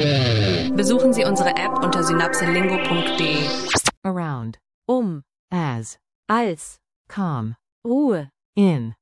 Besuchen Sie unsere App unter synapselingo.de. Around. As. Als. Calm. Ruhe. In.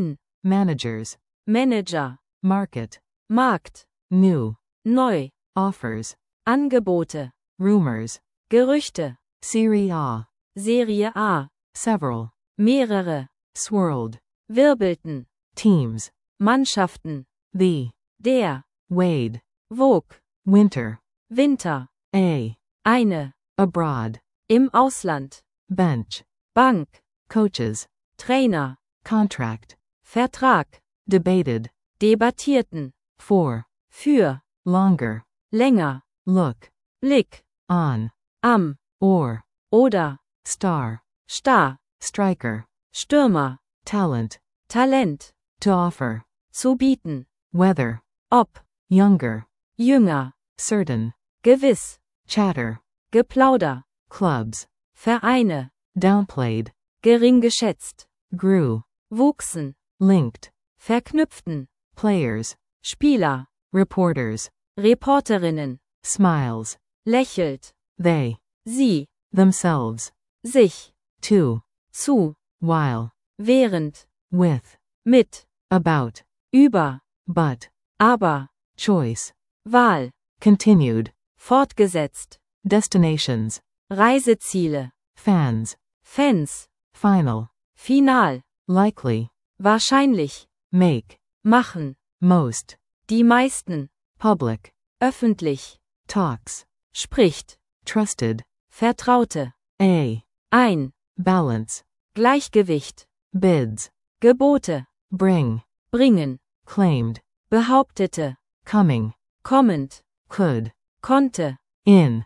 Managers. Manager. Market. Markt. New. Neu. Offers. Angebote. Rumors. Gerüchte. Serie A. Serie A. Several. Mehrere. Swirled. Wirbelten. Teams. Mannschaften. The. Der. Wade. Wog. Winter. Winter. A. Eine. Abroad. Im Ausland. Bench. Bank. Coaches. Trainer. Contract. Vertrag. Debated. Debattierten. For. Für. Longer. Länger. Look. Blick. On. Am. Or. Oder. Star. Star. Striker. Stürmer. Talent. Talent. To offer. Zu bieten. Whether. Ob. Younger. Jünger. Certain. Gewiss. Chatter. Geplauder. Clubs. Vereine. Downplayed. Gering geschätzt. Grew. Wuchsen. Linked. Verknüpften. Players. Spieler. Reporters. Reporterinnen. Smiles. Lächelt. They. Sie. Themselves. Sich. To. Zu. While. Während. With. Mit. About. Über. But. Aber. Choice. Wahl. Continued. Fortgesetzt. Destinations. Reiseziele. Fans. Fans. Final. Final. Likely. Wahrscheinlich. Make. Machen. Most. Die meisten. Public. Öffentlich. Talks. Spricht. Trusted. Vertraute. A. Ein. Balance. Gleichgewicht. Bids. Gebote. Bring. Bringen. Claimed. Behauptete. Coming. Kommend. Could. Konnte. In.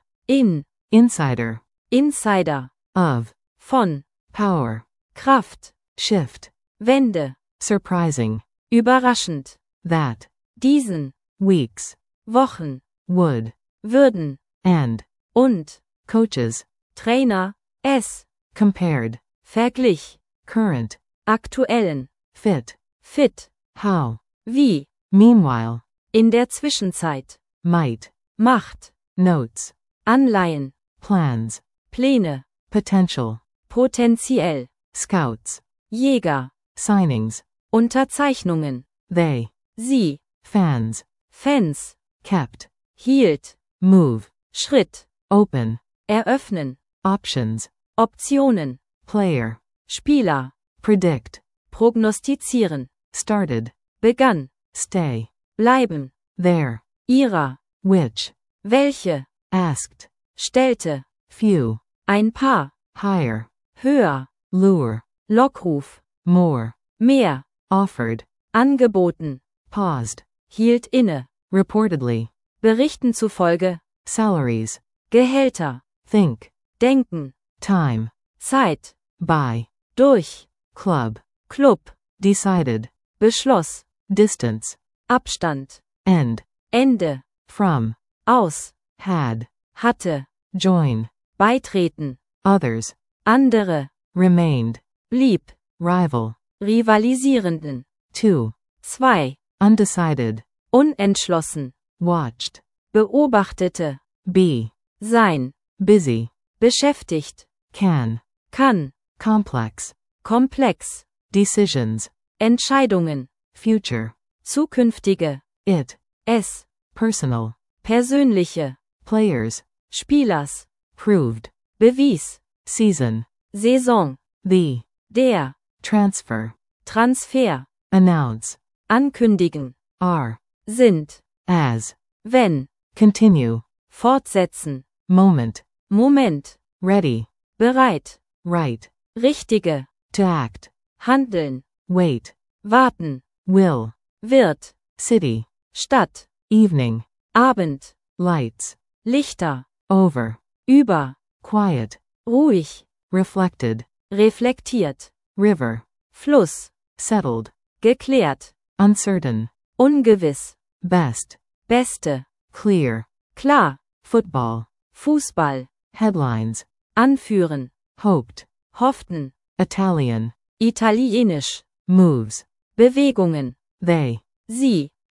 Insider. Insider. Of. Von. Power. Kraft. Shift. Wende. Surprising. Überraschend. That. Diesen. Weeks. Wochen. Would. Würden. And. Und. Coaches. Trainer. Es. Compared. Verglich. Current. Aktuellen. Fit. Fit. How. Wie. Meanwhile. In der Zwischenzeit. Might. Macht. Notes. Anleihen. Plans. Pläne. Potential. Potenziell. Scouts. Jäger. Signings. Unterzeichnungen. They. Sie. Fans. Fans. Kept. Hielt. Move. Schritt. Open. Eröffnen. Options. Optionen. Player. Spieler. Predict. Prognostizieren. Started. Begann. Stay. Bleiben. There. Ihrer. Which. Welche. Asked. Stellte. Few. Ein paar. Higher. Höher. Lure. Lockruf. More. Mehr. Offered. Angeboten. Paused. Hielt inne. Reportedly. Berichten zufolge. Salaries. Gehälter. Think. Denken. Time. Zeit. By. Durch. Club. Club. Decided. Beschloss. Distance. Abstand. End. Ende. From. Aus. Had. Hatte. Join. Beitreten. Others. Andere. Remained. Blieb. Rival. Rivalisierenden. Two. 2. Undecided. Unentschlossen. Watched. Beobachtete. Be. Sein. Busy. Beschäftigt. Can. Kann. Complex. Komplex. Decisions. Entscheidungen. Future. Zukünftige. It. Es. Personal. Persönliche. Players. Spielers. Proved. Bewies. Season. Saison. The. Der. Transfer. Transfer. Announce. Ankündigen. Are. Sind. As. Wenn. Continue. Fortsetzen. Moment. Moment. Ready. Bereit. Right. Richtige. To act. Handeln. Wait. Warten. Will. Wird. City. Stadt. Evening. Abend. Lights. Lichter. Over. Über. Quiet. Ruhig. Reflected. Reflektiert. River. Fluss. Settled. Geklärt. Uncertain. Ungewiss. Best. Beste. Clear. Klar. Football. Fußball. Headlines. Anführen. Hoped. Hofften. Italian. Italienisch. Moves. Bewegungen. They. Sie.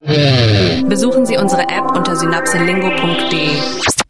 Besuchen Sie unsere App unter synapselingo.de.